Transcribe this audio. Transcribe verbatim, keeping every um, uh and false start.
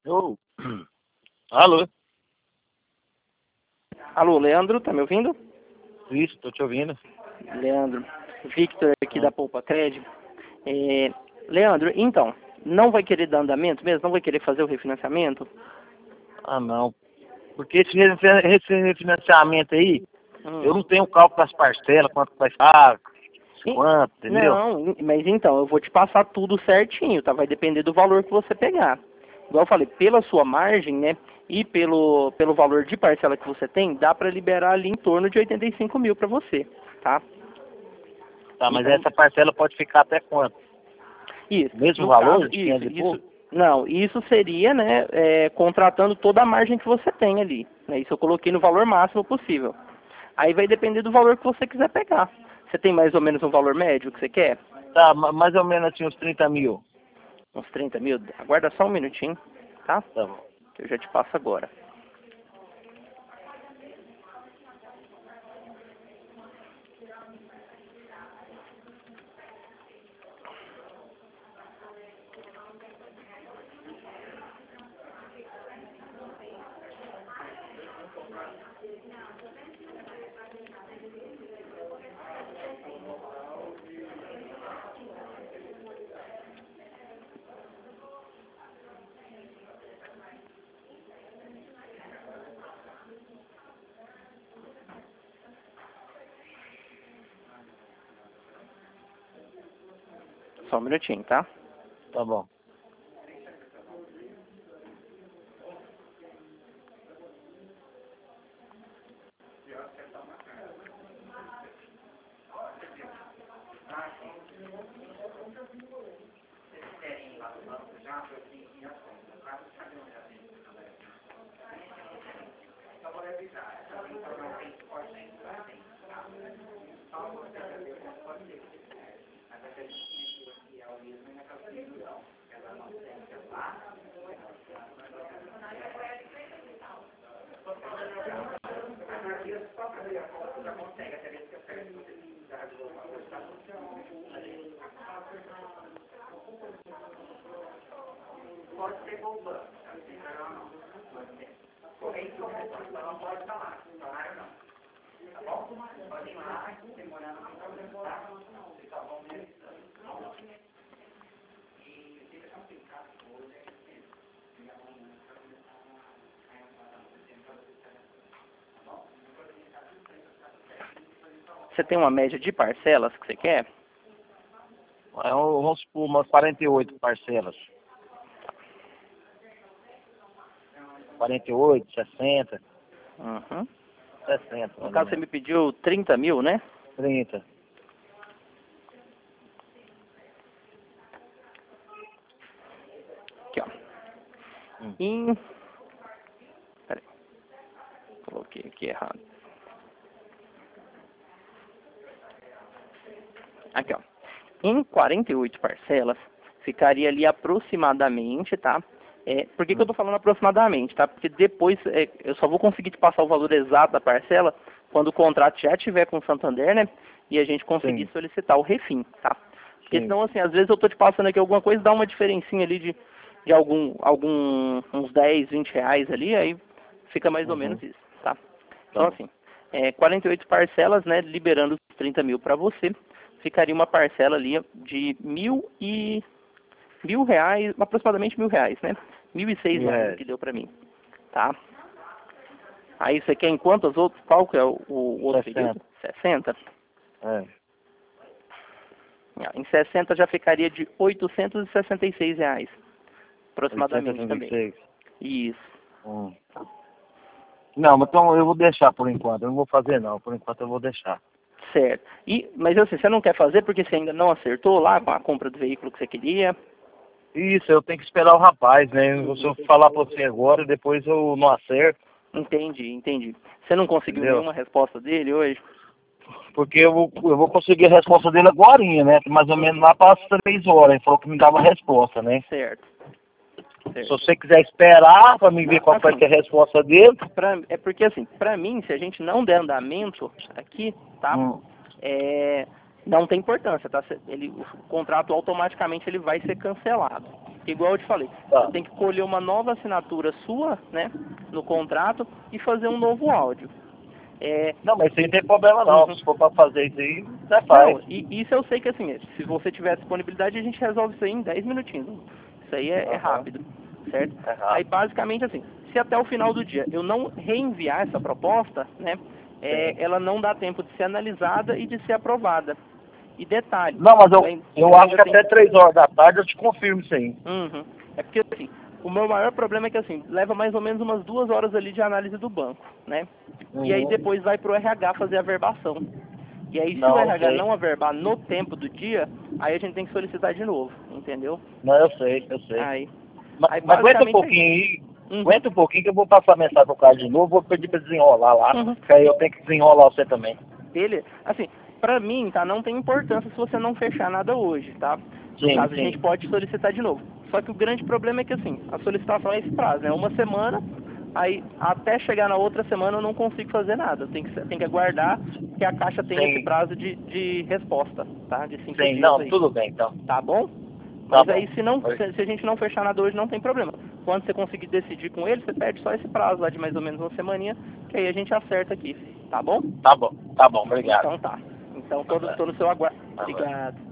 Ô, alô? Alô, Leandro, tá me ouvindo? Isso, tô te ouvindo. Leandro, Victor aqui Ah, da Poupa Crédito. É, Leandro, então, não vai querer dar andamento mesmo? Não vai querer fazer o refinanciamento? ah, não. Porque esse refi- esse refinanciamento aí, Hum. eu não tenho cálculo das parcelas, quanto vai pagar, E- quanto, entendeu? Não, mas então, eu vou te passar tudo certinho, tá? Vai depender do valor que você pegar. Igual eu falei, pela sua margem, né, e pelo, pelo valor de parcela que você tem, dá pra liberar ali em torno de oitenta e cinco mil pra você, tá? Tá, mas Então, essa parcela pode ficar até quanto? isso, Mesmo no valor caso, de isso, quinhentos e isso, pouco? não, isso seria, né, é, contratando toda a margem que você tem ali, né, isso eu coloquei no valor máximo possível. Aí vai depender do valor que você quiser pegar. Você tem mais ou menos um valor médio que você quer? Tá, ma- mais ou menos assim, uns trinta mil. Uns trinta mil? Aguarda só um minutinho, tá? Tá bom. Que eu já te passo agora. Só um minutinho, tá? Tá bom. Você tem uma média de parcelas que você quer? É, um- vamos supor umas quarenta e oito parcelas. quarenta e oito, sessenta. Uhum. sessenta, No mais ou caso, você menos. me pediu trinta mil, né? trinta. Aqui, ó. Hum. Em... Peraí. Coloquei aqui errado. Aqui, ó. Em quarenta e oito parcelas, ficaria ali aproximadamente, tá? É, por que, que eu Hum. tô falando aproximadamente, tá? Porque depois é, eu só vou conseguir te passar o valor exato da parcela quando o contrato já tiver com o Santander, né? E a gente conseguir Sim, solicitar o refim, tá? Porque sim. senão, assim, às vezes eu tô te passando aqui alguma coisa, dá uma diferencinha ali de, de algum, algum, uns dez, vinte reais ali, aí fica mais ou menos Uhum. isso, tá? Tá Então, bom. assim, é, quarenta e oito parcelas, né? Liberando os trinta mil para você, ficaria uma parcela ali de mil e mil reais, aproximadamente mil reais, né? Mil e seis Mil reais o reais. que deu pra mim, tá? Aí você quer em quantos outros? Qual que é o, o outro período? sessenta. sessenta? É. Ah, em sessenta já ficaria de oitocentos e sessenta e seis reais, aproximadamente também. oitocentos e sessenta e seis. Isso. Hum. Não, mas então eu vou deixar por enquanto. Eu não vou fazer não. Por enquanto eu vou deixar. Certo. E, mas assim, você não quer fazer porque você ainda não acertou lá com a compra do veículo que você queria? Isso, eu tenho que esperar o rapaz, né? Se eu falar pra você agora, depois eu não acerto, Entendi, entendi. Você não conseguiu entendeu? nenhuma resposta dele hoje? Porque eu vou, eu vou conseguir a resposta dele agorinha, né? Mais ou menos lá para as três horas. Ele falou que me dava a resposta, né? Certo, Se certo. você quiser esperar para me ver qual vai Assim, ser a resposta dele. pra, é porque assim, pra mim, se a gente não der andamento aqui, tá? Hum, É, não tem importância, tá? Cê- Ele, o contrato automaticamente ele vai ser cancelado. Porque igual eu te falei, Tá. você tem que colher uma nova assinatura sua, né, no contrato e fazer um novo áudio. É, Não, mas isso aí não tem problema não. Uhum. Se for pra fazer isso aí, você não, faz. e isso eu sei que assim, se você tiver disponibilidade, a gente resolve isso aí em dez minutinhos. Isso aí é, é Aham. rápido, certo? É rápido. Aí basicamente assim, se até o final do dia eu não reenviar essa proposta, né, é, Sim. ela não dá tempo de ser analisada e de ser aprovada. E detalhe, Não, mas eu, ainda- eu eu acho ainda que tenho- até três horas da tarde eu te confirmo isso aí. Uhum. É porque assim, o meu maior problema é que assim, leva mais ou menos umas duas horas ali de análise do banco, né? E aí Uhum. depois vai pro R H fazer a verbação. E aí se o Não, eu R H sei. não averbar no tempo do dia, aí a gente tem que solicitar de novo, entendeu? Não, eu sei, eu sei. Aí, Mas, aí mas aguenta um basicamente é pouquinho aí. Uhum. Aguenta um pouquinho que eu vou passar a mensagem pro cara de novo. Vou pedir pra desenrolar lá. Uhum. Que aí eu tenho que desenrolar você também. Ele, assim, pra mim, tá, não tem importância se você não fechar nada hoje, tá? No Sim, caso, a sim. gente pode solicitar de novo. Só que o grande problema é que, assim, a solicitação é esse prazo, né? Uma semana, aí até chegar na outra semana eu não consigo fazer nada. Tem que, tem que aguardar que a Caixa tenha esse Sim. prazo de, de resposta, tá? De cinco Sim, dias não, aí. tudo bem então. Tá bom? Tá Mas aí, bom. se, não, Oi. se, se a gente não fechar nada hoje, não tem problema. Quando você conseguir decidir com ele, você pede só esse prazo lá de mais ou menos uma semaninha, que aí a gente acerta aqui, tá bom? Tá bom, tá bom, obrigado. Então tá. Então tô, tô no seu aguardo. Tá bom. Obrigado.